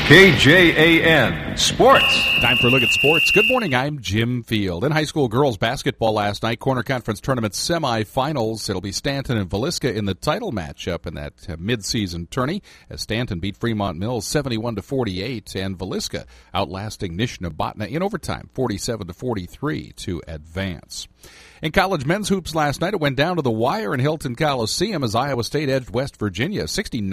KJAN Sports. Time for a look at sports. Good morning, I'm Jim Field. In high school girls basketball last night, Corner Conference Tournament semifinals. It'll be Stanton and Villisca in the title matchup in that mid-season tourney, as Stanton beat Fremont Mills 71-48, and Villisca outlasting Nishnabotna in overtime 47-43 to advance. In college men's hoops last night, it went down to the wire in Hilton Coliseum as Iowa State edged West Virginia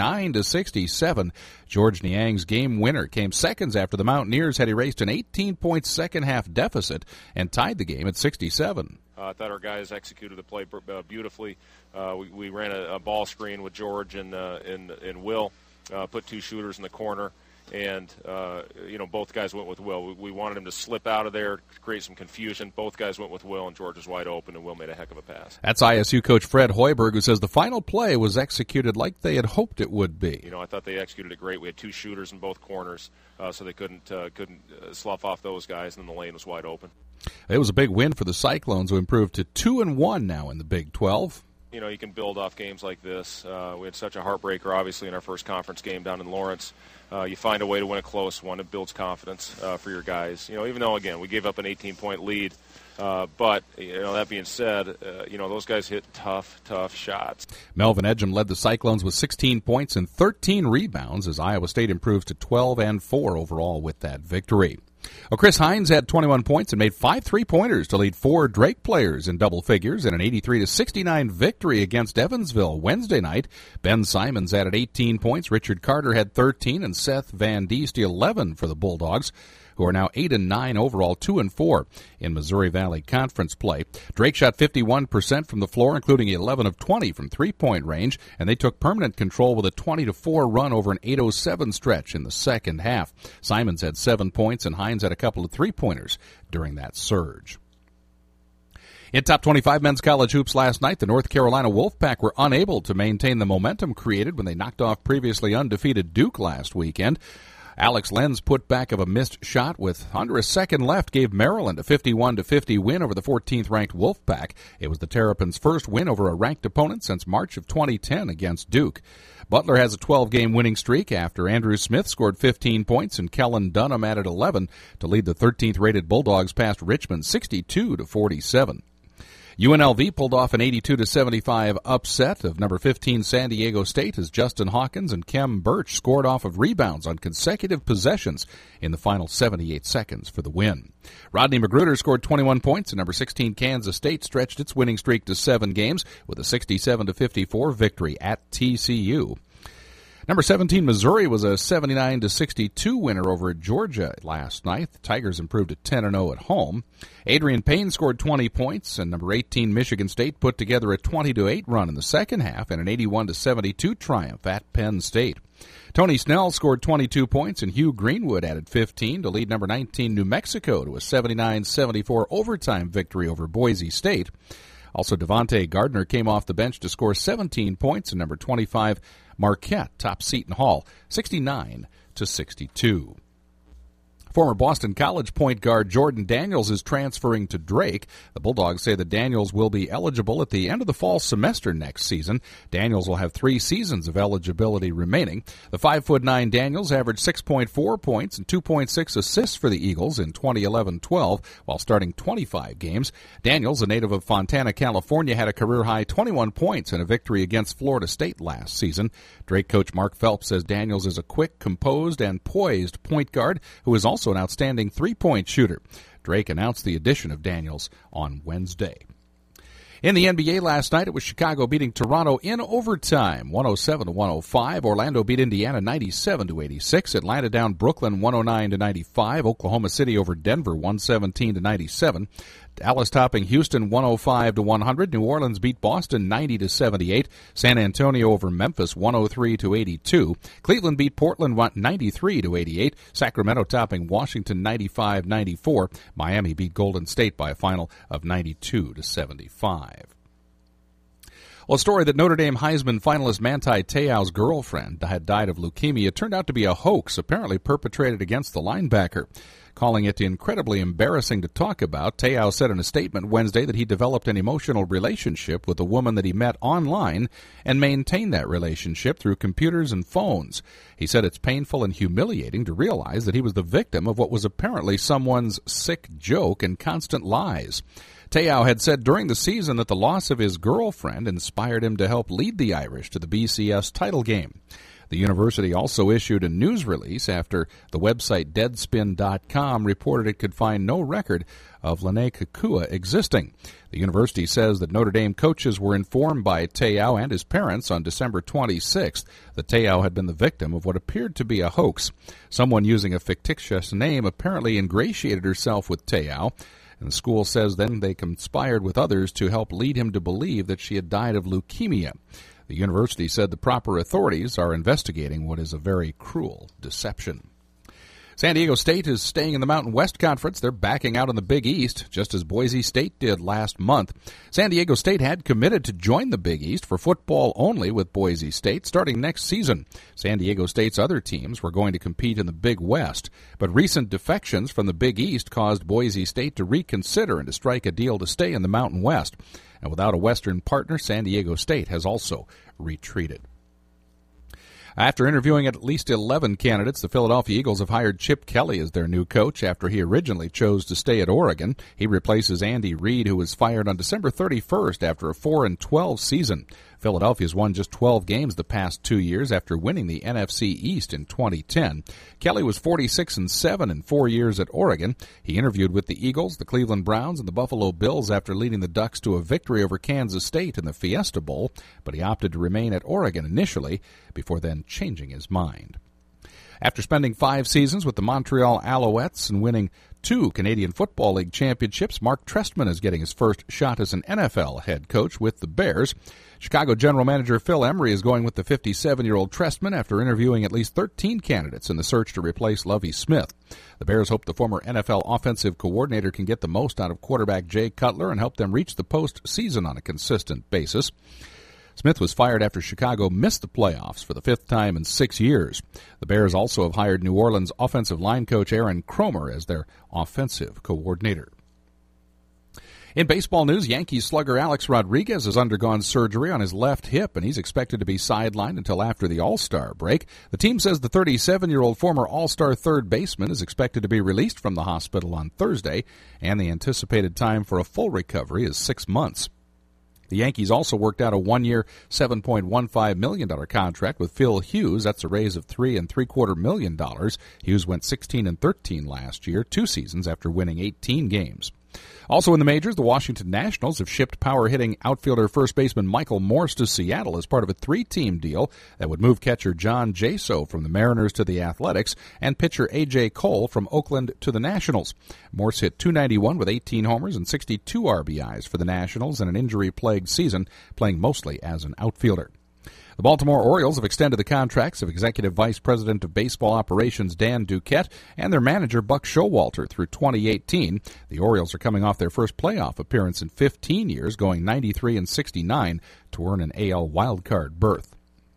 69-67. George Niang's game winner came seconds after the Mountaineers had erased an 18-point second-half deficit and tied the game at 67. I thought our guys executed the play beautifully. We ran a ball screen with George and Will, put two shooters in the corner. And, both guys went with Will. We wanted him to slip out of there, create some confusion. Both guys went with Will, and George was wide open, and Will made a heck of a pass. That's ISU coach Fred Hoiberg, who says the final play was executed like they had hoped it would be. I thought they executed it great. We had two shooters in both corners, so they couldn't slough off those guys, and then the lane was wide open. It was a big win for the Cyclones, who improved to 2-1 now in the Big 12. You can build off games like this. We had such a heartbreaker, obviously, in our first conference game down in Lawrence. You find a way to win a close one. It builds confidence for your guys. Even though, again, we gave up an 18-point lead. But, that being said, those guys hit tough shots. Melvin Edgem led the Cyclones with 16 points and 13 rebounds as Iowa State improves to 12-4 overall with that victory. Well, Chris Hines had 21 points and made 5 3-pointers to lead 4 Drake players in double figures in an 83-69 victory against Evansville Wednesday night. Ben Simons added 18 points, Richard Carter had 13, and Seth Van Diest 11 for the Bulldogs, who are now 8-9 overall, 2-4 in Missouri Valley Conference play. Drake shot 51% from the floor, including 11 of 20 from three-point range, and they took permanent control with a 20-4 run over an 8:07 stretch in the second half. Simons had 7 points, and Hines had a couple of three-pointers during that surge. In top 25 men's college hoops last night, the North Carolina Wolfpack were unable to maintain the momentum created when they knocked off previously undefeated Duke last weekend. Alex Len's putback of a missed shot with under a second left gave Maryland a 51-50 win over the 14th-ranked Wolfpack. It was the Terrapins' first win over a ranked opponent since March of 2010 against Duke. Butler has a 12-game winning streak after Andrew Smith scored 15 points and Kellen Dunham added 11 to lead the 13th-rated Bulldogs past Richmond 62-47. UNLV pulled off an 82-75 upset of number 15 San Diego State as Justin Hawkins and Kem Birch scored off of rebounds on consecutive possessions in the final 78 seconds for the win. Rodney Magruder scored 21 points and number 16 Kansas State stretched its winning streak to 7 games with a 67-54 victory at TCU. Number 17, Missouri, was a 79-62 winner over Georgia last night. The Tigers improved to 10-0 at home. Adrian Payne scored 20 points, and number 18, Michigan State, put together a 20-8 run in the second half and an 81-72 triumph at Penn State. Tony Snell scored 22 points, and Hugh Greenwood added 15 to lead number 19, New Mexico, to a 79-74 overtime victory over Boise State. Also, Devontae Gardner came off the bench to score 17 points, and number 25, Marquette topped Seton Hall 69-62. Former Boston College point guard Jordan Daniels is transferring to Drake. The Bulldogs say that Daniels will be eligible at the end of the fall semester next season. Daniels will have 3 seasons of eligibility remaining. The 5'9" Daniels averaged 6.4 points and 2.6 assists for the Eagles in 2011-12 while starting 25 games. Daniels, a native of Fontana, California, had a career-high 21 points in a victory against Florida State last season. Drake coach Mark Phelps says Daniels is a quick, composed, and poised point guard who is also an outstanding three-point shooter. Drake announced the addition of Daniels on Wednesday. In the NBA last night, it was Chicago beating Toronto in overtime, 107-105. Orlando beat Indiana 97-86. Atlanta down Brooklyn 109-95. Oklahoma City over Denver 117-97. Dallas topping Houston 105-100. New Orleans beat Boston 90-78. San Antonio over Memphis 103-82. Cleveland beat Portland 93-88. Sacramento topping Washington 95-94. Miami beat Golden State by a final of 92-75. Well, a story that Notre Dame Heisman finalist Manti Te'o's girlfriend had died of leukemia turned out to be a hoax, apparently perpetrated against the linebacker. Calling it incredibly embarrassing to talk about, Te'o said in a statement Wednesday that he developed an emotional relationship with a woman that he met online and maintained that relationship through computers and phones. He said it's painful and humiliating to realize that he was the victim of what was apparently someone's sick joke and constant lies. Te'o had said during the season that the loss of his girlfriend inspired him to help lead the Irish to the BCS title game. The university also issued a news release after the website Deadspin.com reported it could find no record of Lene Kekua existing. The university says that Notre Dame coaches were informed by Te'o and his parents on December 26th that Te'o had been the victim of what appeared to be a hoax. Someone using a fictitious name apparently ingratiated herself with Te'o, and the school says then they conspired with others to help lead him to believe that she had died of leukemia. The university said the proper authorities are investigating what is a very cruel deception. San Diego State is staying in the Mountain West Conference. They're backing out in the Big East, just as Boise State did last month. San Diego State had committed to join the Big East for football only with Boise State starting next season. San Diego State's other teams were going to compete in the Big West, but recent defections from the Big East caused Boise State to reconsider and to strike a deal to stay in the Mountain West. And without a Western partner, San Diego State has also retreated. After interviewing at least 11 candidates, the Philadelphia Eagles have hired Chip Kelly as their new coach after he originally chose to stay at Oregon. He replaces Andy Reid, who was fired on December 31st after a 4-12 season. Philadelphia's won just 12 games the past 2 years after winning the NFC East in 2010. Kelly was 46-7 in 4 years at Oregon. He interviewed with the Eagles, the Cleveland Browns, and the Buffalo Bills after leading the Ducks to a victory over Kansas State in the Fiesta Bowl, but he opted to remain at Oregon initially before then changing his mind. After spending 5 seasons with the Montreal Alouettes and winning 2 Canadian Football League championships, Mark Trestman is getting his first shot as an NFL head coach with the Bears. Chicago general manager Phil Emery is going with the 57-year-old Trestman after interviewing at least 13 candidates in the search to replace Lovie Smith. The Bears hope the former NFL offensive coordinator can get the most out of quarterback Jay Cutler and help them reach the postseason on a consistent basis. Smith was fired after Chicago missed the playoffs for the 5th time in 6 years. The Bears also have hired New Orleans offensive line coach Aaron Cromer as their offensive coordinator. In baseball news, Yankees slugger Alex Rodriguez has undergone surgery on his left hip, and he's expected to be sidelined until after the All-Star break. The team says the 37-year-old former All-Star third baseman is expected to be released from the hospital on Thursday, and the anticipated time for a full recovery is 6 months. The Yankees also worked out a 1-year, $7.15 million contract with Phil Hughes. That's a raise of $3.75 million. Hughes went 16-13 last year, 2 seasons after winning 18 games. Also in the majors, the Washington Nationals have shipped power-hitting outfielder first baseman Michael Morse to Seattle as part of a 3-team deal that would move catcher John Jaso from the Mariners to the Athletics and pitcher A.J. Cole from Oakland to the Nationals. Morse hit .291 with 18 homers and 62 RBIs for the Nationals in an injury-plagued season, playing mostly as an outfielder. The Baltimore Orioles have extended the contracts of Executive Vice President of Baseball Operations Dan Duquette and their manager Buck Showalter through 2018. The Orioles are coming off their first playoff appearance in 15 years, going 93-69 to earn an AL wildcard berth.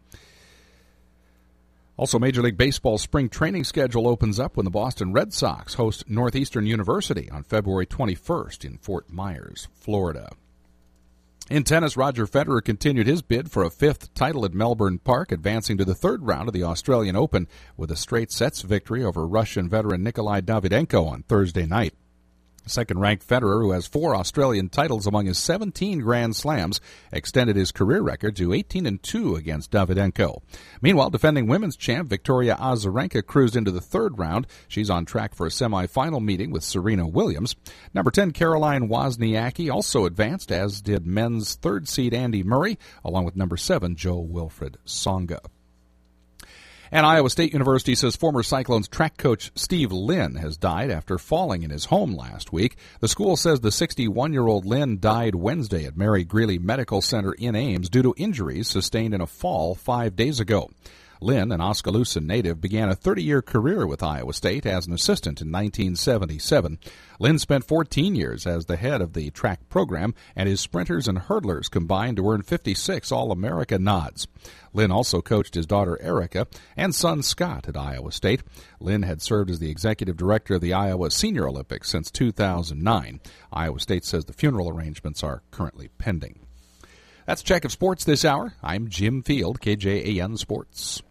Also, Major League Baseball's spring training schedule opens up when the Boston Red Sox host Northeastern University on February 21st in Fort Myers, Florida. In tennis, Roger Federer continued his bid for a 5th title at Melbourne Park, advancing to the 3rd round of the Australian Open with a straight sets victory over Russian veteran Nikolai Davydenko on Thursday night. Second-ranked Federer, who has 4 Australian titles among his 17 Grand Slams, extended his career record to 18-2 against Davydenko. Meanwhile, defending women's champ Victoria Azarenka cruised into the 3rd round. She's on track for a semifinal meeting with Serena Williams. Number 10 Caroline Wozniacki also advanced, as did men's 3rd seed Andy Murray, along with number 7 Joe-Wilfried Tsonga. And Iowa State University says former Cyclones track coach Steve Lynn has died after falling in his home last week. The school says the 61-year-old Lynn died Wednesday at Mary Greeley Medical Center in Ames due to injuries sustained in a fall 5 days ago. Lynn, an Oskaloosa native, began a 30-year career with Iowa State as an assistant in 1977. Lynn spent 14 years as the head of the track program, and his sprinters and hurdlers combined to earn 56 All-America nods. Lynn also coached his daughter Erica and son Scott at Iowa State. Lynn had served as the executive director of the Iowa Senior Olympics since 2009. Iowa State says the funeral arrangements are currently pending. That's a check of sports this hour. I'm Jim Field, KJAN Sports.